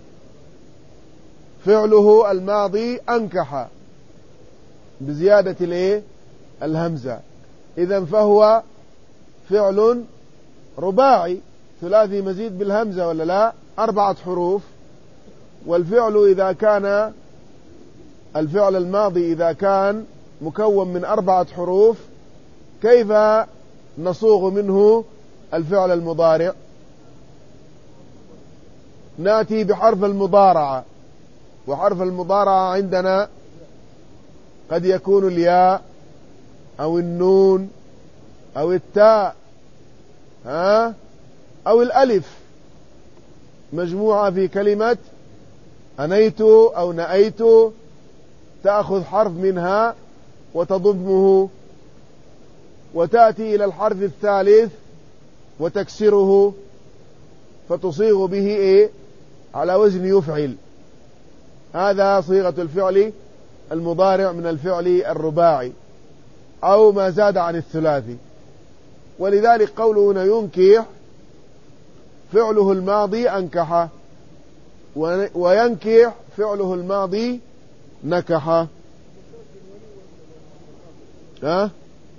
Speaker 1: فعله الماضي أنكح بزيادة الايه؟ الهمزة، إذن فهو فعل رباعي ثلاثي مزيد بالهمزة ولا لا؟ أربعة حروف. والفعل إذا كان الفعل الماضي إذا كان مكون من أربعة حروف كيف نصوغ منه الفعل المضارع؟ نأتي بحرف المضارعة، وحرف المضارعة عندنا قد يكون الياء أو النون أو التاء ها أو الألف مجموعة في كلمة أنيت أو نأيت، تأخذ حرف منها وتضمه وتأتي إلى الحرف الثالث وتكسره فتصيغ به إيه؟ على وزن يفعل. هذا صيغة الفعل المضارع من الفعل الرباعي أو ما زاد عن الثلاثي. ولذلك قوله هنا ينكح فعله الماضي أنكح، وينكح فعله الماضي نكح. ها؟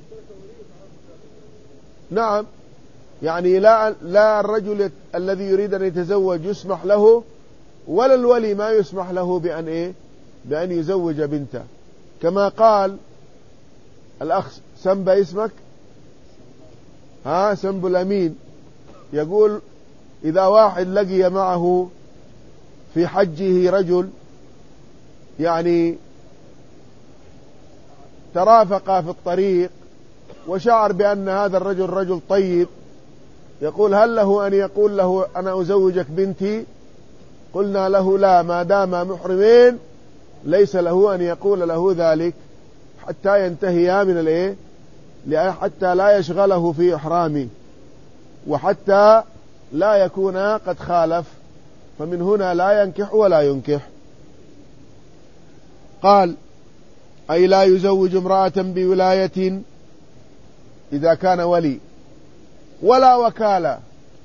Speaker 1: نعم، يعني لا لا الرجل الذي يريد أن يتزوج يسمح له، ولا الولي ما يسمح له بأن إيه؟ بأن يزوج بنته، كما قال الأخ سنبا اسمك ها سنب الأمين، يقول إذا واحد لقي معه في حجه رجل يعني ترافق في الطريق وشعر بأن هذا الرجل رجل طيب، يقول هل له أن يقول له أنا أزوجك بنتي؟ قلنا له لا، ما دام محرمين ليس له أن يقول له ذلك حتى ينتهيا من الإيه؟ حتى لا يشغله في إحرامه وحتى لا يكون قد خالف، فمن هنا لا ينكح ولا ينكح. قال أي لا يزوج امرأة بولاية إذا كان ولي ولا وكالة.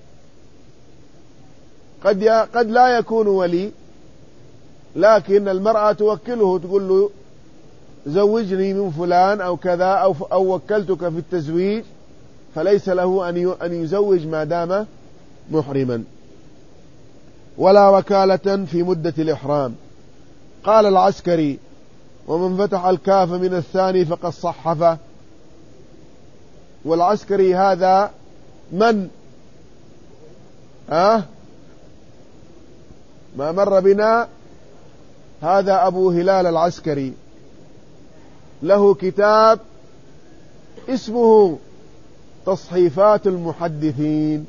Speaker 1: قد قد لا يكون ولي لكن المرأة توكله تقول له زوجني من فلان أو كذا أو أو وكلتك في التزويج، فليس له أن أن يزوج ما دام محرما. ولا وكالة في مدة الإحرام. قال العسكري ومن فتح الكاف من الثاني فقد صحفه. والعسكري هذا من أه ما مر بنا، هذا أبو هلال العسكري، له كتاب اسمه تصحيفات المحدثين،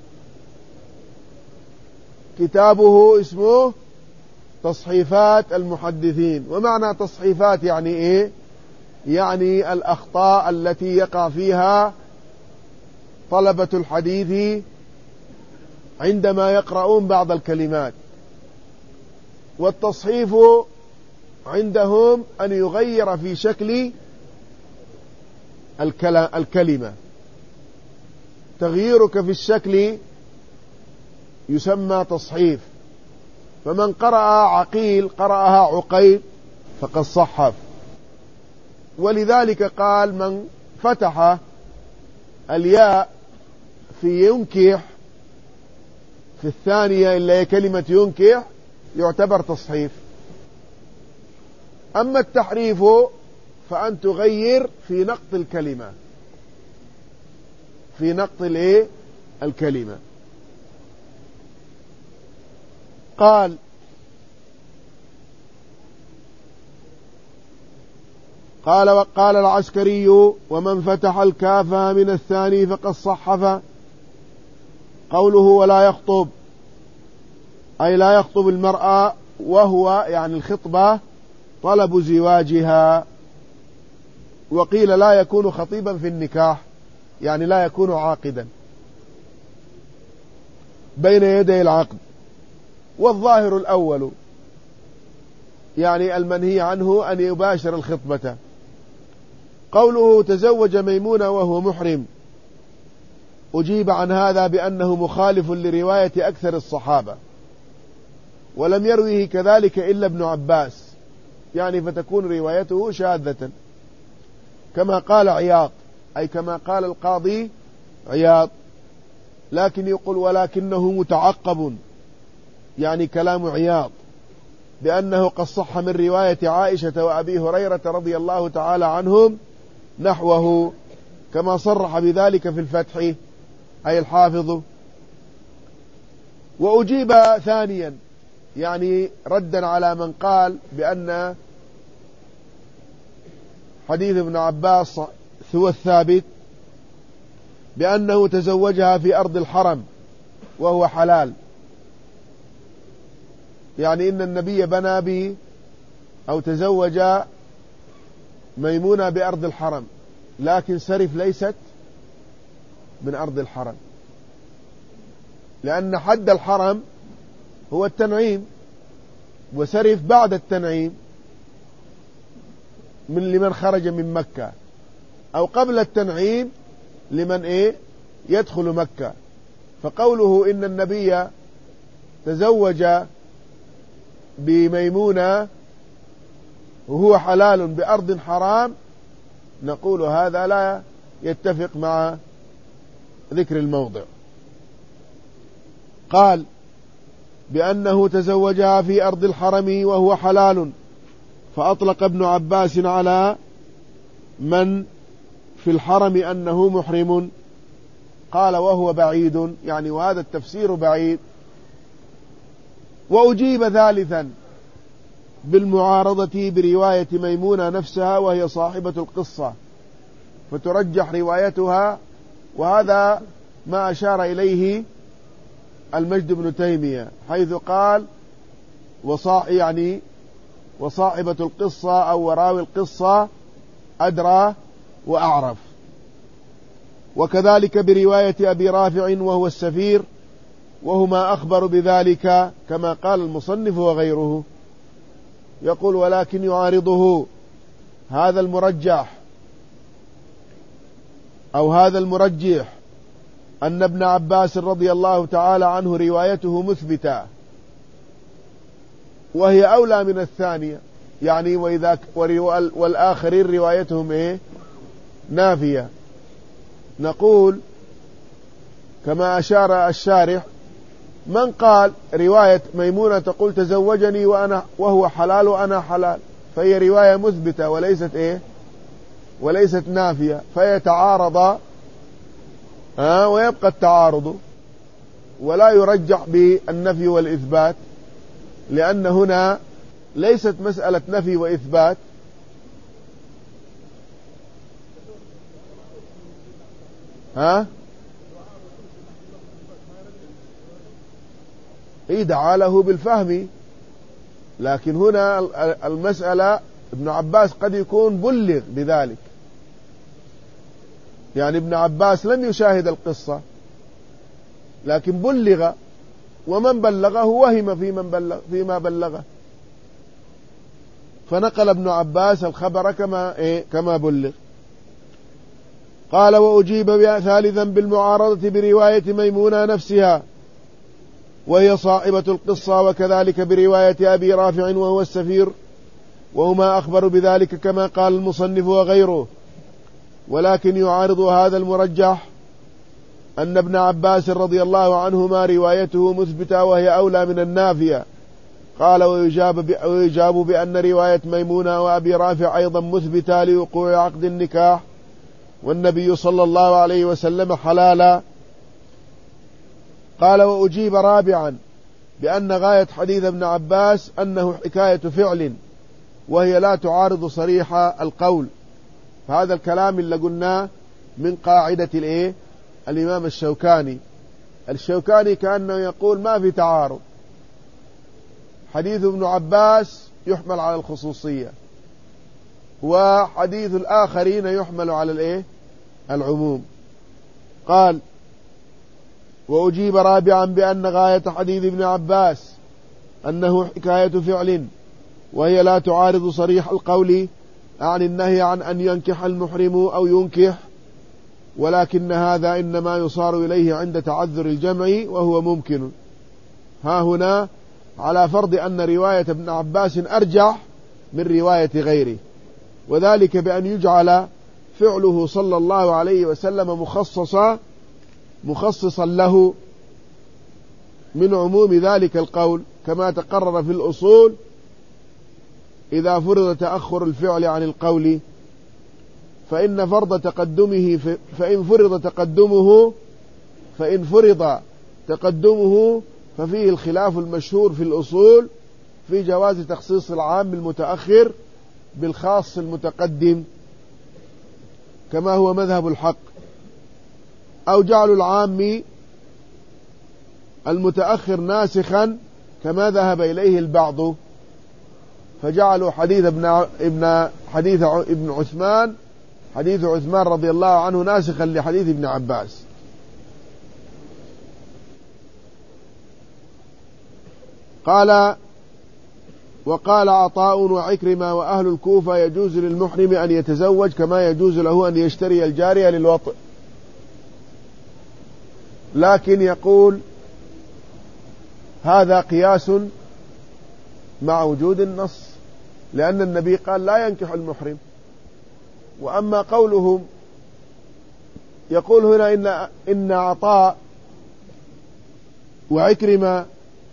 Speaker 1: كتابه اسمه تصحيفات المحدثين. ومعنى تصحيفات يعني ايه؟ يعني الأخطاء التي يقع فيها طلبة الحديث عندما يقرؤون بعض الكلمات. والتصحيف عندهم أن يغير في شكل الكلمة. تغييرك في الشكل يسمى تصحيف. فمن قرأ عقيل قرأها عقيل فقد صحف. ولذلك قال من فتح الياء في ينكح في الثانية إلا هي كلمة ينكح يعتبر تصحيف. أما التحريف فأن تغير في نقط الكلمة في نقط الايه الكلمة. قال قال وقال العسكري ومن فتح الكاف من الثاني فقد صحف. قوله ولا يخطب أي لا يخطب المرأة، وهو يعني الخطبة طلب زواجها. وقيل لا يكون خطيبا في النكاح، يعني لا يكون عاقدا بين يدي العقد. والظاهر الأول يعني المنهي عنه أن يباشر الخطبة. قوله تزوج ميمونة وهو محرم، أجيب عن هذا بأنه مخالف لرواية أكثر الصحابة، ولم يرويه كذلك إلا ابن عباس، يعني فتكون روايته شاذة كما قال عياض، أي كما قال القاضي عياض. لكن يقول ولكنه متعقب، يعني كلام عياض، بأنه قد صح من رواية عائشة وأبي هريرة رضي الله تعالى عنهم نحوه، كما صرح بذلك في الفتح أي الحافظ. وأجيب ثانيا، يعني ردا على من قال بأن حديث ابن عباس هو الثابت، بأنه تزوجها في أرض الحرم وهو حلال، يعني إن النبي بنى به أو تزوج ميمونة بأرض الحرم، لكن سرف ليست من أرض الحرم، لأن حد الحرم هو التنعيم، وسرف بعد التنعيم من لمن خرج من مكة، أو قبل التنعيم لمن إيه يدخل مكة. فقوله إن النبي تزوج بميمونة وهو حلال بأرض حرام، نقول هذا لا يتفق مع ذكر الموضع. قال بأنه تزوجها في أرض الحرم وهو حلال، فأطلق ابن عباس على من في الحرم أنه محرم. قال وهو بعيد، يعني وهذا التفسير بعيد. وأجيب ثالثا بالمعارضة برواية ميمونة نفسها وهي صاحبة القصة، فترجح روايتها، وهذا ما أشار إليه المجد بن تيمية، حيث قال وصاح يعني وصاحبة القصة أو وراوي القصة أدرى وأعرف. وكذلك برواية أبي رافع وهو السفير، وهما أخبر بذلك كما قال المصنف وغيره. يقول ولكن يعارضه هذا المرجح أو هذا المرجح أن ابن عباس رضي الله تعالى عنه روايته مثبتة، وهي أولى من الثانية، يعني وإذا والآخرين روايتهم إيه نافية. نقول كما أشار الشارح من قال رواية ميمونة تقول تزوجني وأنا وهو حلال وأنا حلال، فهي رواية مثبتة وليست إيه وليست نافية، فيتعارض آه ويبقى التعارض، ولا يرجح بالنفي والإثبات، لأن هنا ليست مسألة نفي وإثبات. ها إيه دعا له بالفهم، لكن هنا المسألة ابن عباس قد يكون بلغ بذلك، يعني ابن عباس لم يشاهد القصة لكن بلغ، ومن بلغه وهم في من بلغ فيما بلغه، فنقل ابن عباس الخبر كما إيه كما بلغ. قال وأجيب ثالثا بالمعارضة برواية ميمونة نفسها وهي صاحبة القصة، وكذلك برواية أبي رافع وهو السفير، وهما أخبر بذلك كما قال المصنف وغيره. ولكن يعارض هذا المرجح أن ابن عباس رضي الله عنهما روايته مثبتة وهي أولى من النافية. قال ويجاب, ويجاب بأن رواية ميمونة وأبي رافع أيضا مثبتة لوقوع عقد النكاح، والنبي صلى الله عليه وسلم حلالا. قال وأجيب رابعا بأن غاية حديث ابن عباس أنه حكاية فعل وهي لا تعارض صريح القول. فهذا الكلام اللي قلناه من قاعدة الإيه الإمام الشوكاني. الشوكاني كأنه يقول ما في تعارض، حديث ابن عباس يحمل على الخصوصية وحديث الآخرين يحمل على الإيه العموم. قال وأجيب رابعا بأن غاية حديث ابن عباس أنه حكاية فعل وهي لا تعارض صريح القول عن النهي عن أن ينكح المحرم أو ينكح، ولكن هذا إنما يصار إليه عند تعذر الجمع وهو ممكن. ها هنا على فرض أن رواية ابن عباس أرجح من رواية غيره، وذلك بأن يجعل فعله صلى الله عليه وسلم مخصصا مخصصا له من عموم ذلك القول، كما تقرر في الأصول إذا فرض تأخر الفعل عن القول فإن فرض تقدمه فإن فرض تقدمه فإن فرض تقدمه ففيه الخلاف المشهور في الأصول في جواز تخصيص العام المتأخر بالخاص المتقدم كما هو مذهب الحق، أو جعل العام المتأخر ناسخا كما ذهب إليه البعض، فجعلوا حديث ابن ابن حديث ابن عثمان حديث عثمان رضي الله عنه ناسخا لحديث ابن عباس. قال وقال عطاء وعكرمة وأهل الكوفة يجوز للمحرم أن يتزوج كما يجوز له أن يشتري الجارية للوطء، لكن يقول هذا قياس مع وجود النص، لأن النبي قال لا ينكح المحرم. وأما قولهم يقول هنا إن, إن عطاء وعكرمة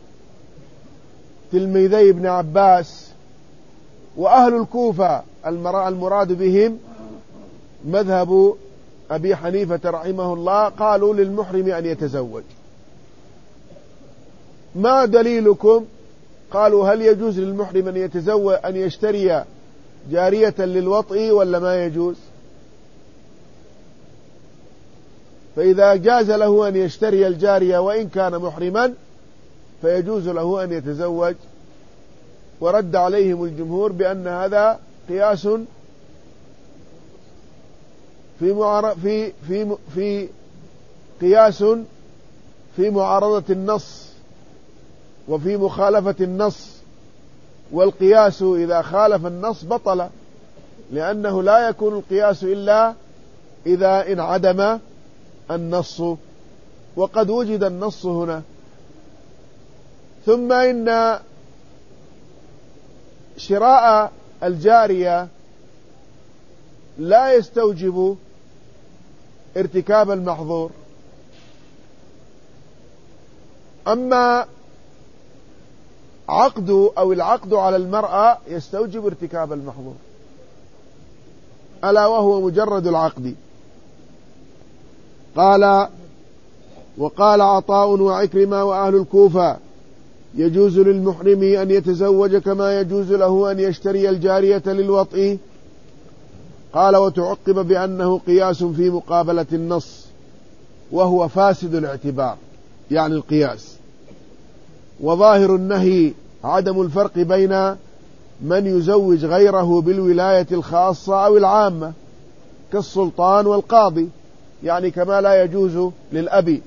Speaker 1: تلميذي ابن عباس وأهل الكوفة المراد بهم مذهب أبي حنيفة رحمه الله قالوا للمحرم أن يتزوج. ما دليلكم؟ قالوا هل يجوز للمحرم أن يتزوج أن يشتري جارية للوطء ولا ما يجوز؟ فإذا جاز له أن يشتري الجارية وإن كان محرما فيجوز له أن يتزوج. ورد عليهم الجمهور بأن هذا قياس في معار... في في في قياس في معارضة النص وفي مخالفة النص، والقياس إذا خالف النص بطل، لأنه لا يكون القياس إلا إذا انعدم النص، وقد وجد النص هنا. ثم إن شراء الجارية لا يستوجب ارتكاب المحظور، أما عقد أو العقد على المرأة يستوجب ارتكاب المحظور، ألا وهو مجرد العقد. قال وقال عطاء وعكرمة وأهل الكوفة يجوز للمحرم أن يتزوج كما يجوز له أن يشتري الجارية للوطء. قال وتعقب بأنه قياس في مقابلة النص وهو فاسد الاعتبار، يعني القياس. وظاهر النهي عدم الفرق بين من يزوج غيره بالولاية الخاصة أو العامة كالسلطان والقاضي، يعني كما لا يجوز للأب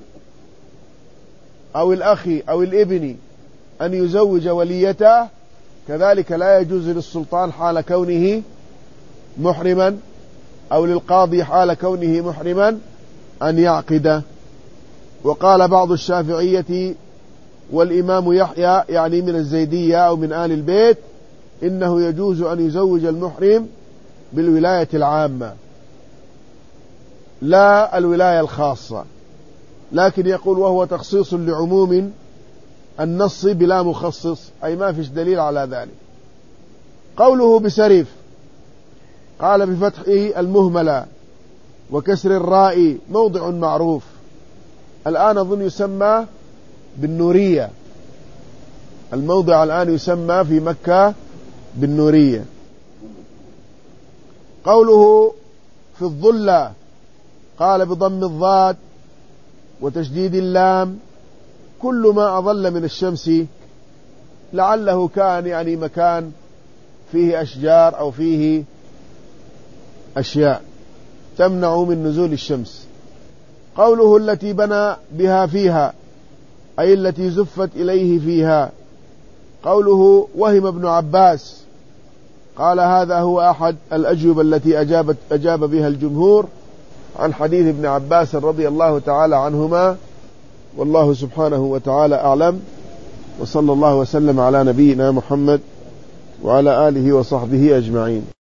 Speaker 1: أو الأخ أو الابن أن يزوج وليته، كذلك لا يجوز للسلطان حال كونه محرما أو للقاضي حال كونه محرما أن يعقد. وقال بعض الشافعية والإمام يحيى يعني من الزيدية أو من آل البيت إنه يجوز أن يزوج المحرم بالولاية العامة لا الولاية الخاصة، لكن يقول وهو تخصيص لعموم النص بلا مخصص، أي ما فيش دليل على ذلك. قوله بسريف قال بفتحه المهملة وكسر الراء موضع معروف، الآن أظن يسمى بالنورية، الموضع الآن يسمى في مكة بالنورية. قوله في الظلة قال بضم الضاد وتشديد اللام كل ما أظل من الشمس، لعله كان يعني مكان فيه أشجار أو فيه أشياء تمنع من نزول الشمس. قوله التي بنى بها فيها أي التي زفت إليه فيها. قوله وهم ابن عباس قال هذا هو أحد الأجوبة التي أجابت أجاب بها الجمهور عن حديث ابن عباس رضي الله تعالى عنهما، والله سبحانه وتعالى أعلم، وصلى الله وسلم على نبينا محمد وعلى آله وصحبه أجمعين.